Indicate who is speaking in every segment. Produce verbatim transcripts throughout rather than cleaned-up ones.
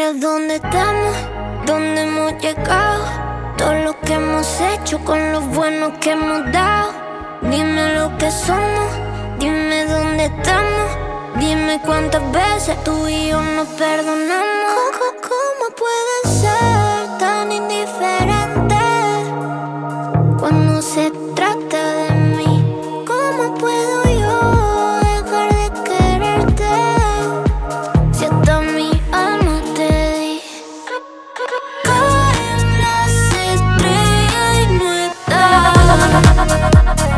Speaker 1: Mira dónde estamos, dónde hemos llegado, todo lo que hemos hecho con lo bueno que hemos dado. Dime lo que somos, dime dónde estamos, dime cuántas veces tú y yo nos perdonamos. ¿Cómo puedes ser tan indiferente cuando se trata de mí? ¿Cómo puedo yo dejar de quererte si hasta mi alma te di? Caen las estrellas y no estás.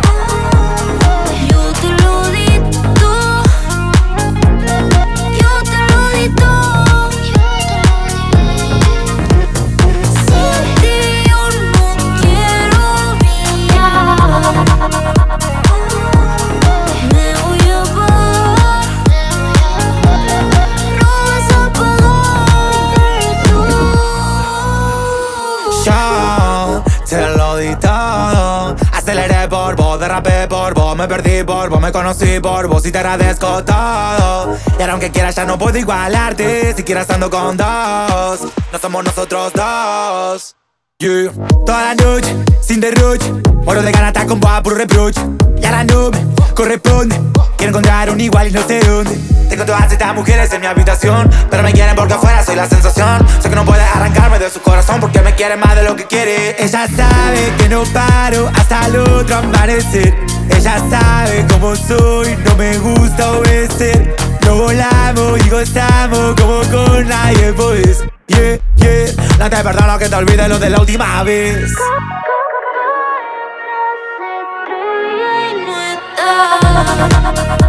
Speaker 1: Yo te lo di todo, yo te lo di todo. Sin ti yo no quiero brillar. Me voy a apagar, no vas a pagar tú.
Speaker 2: Yo te lo di todo. Aceleré por vos, derrapé por vos, me perdí por vos, me conocí por vos y te agradezco todo. Y ahora aunque quieras ya no puedo igualarte, siquiera estando con dos. No somos nosotros dos. Yeah. Toda la noche, sin derroche, muero de ganas, con vos por reproche. Y ahora no me corresponde, quiero encontrar un igual y no sé dónde. Tengo todas estas mujeres en mi habitación, pero me quieren porque afuera soy la sensación. Sé que no puede arrancarme de su corazón porque me quiere más de lo que quiere. Ella sabe que no paro hasta el otro amanecer. Ella sabe cómo soy, no me gusta obedecer. No volamos y gozamos como con nadie podés. Yeah, yeah, no te perdono que te olvides lo de la última vez.
Speaker 1: Caen las estrellas y no estás.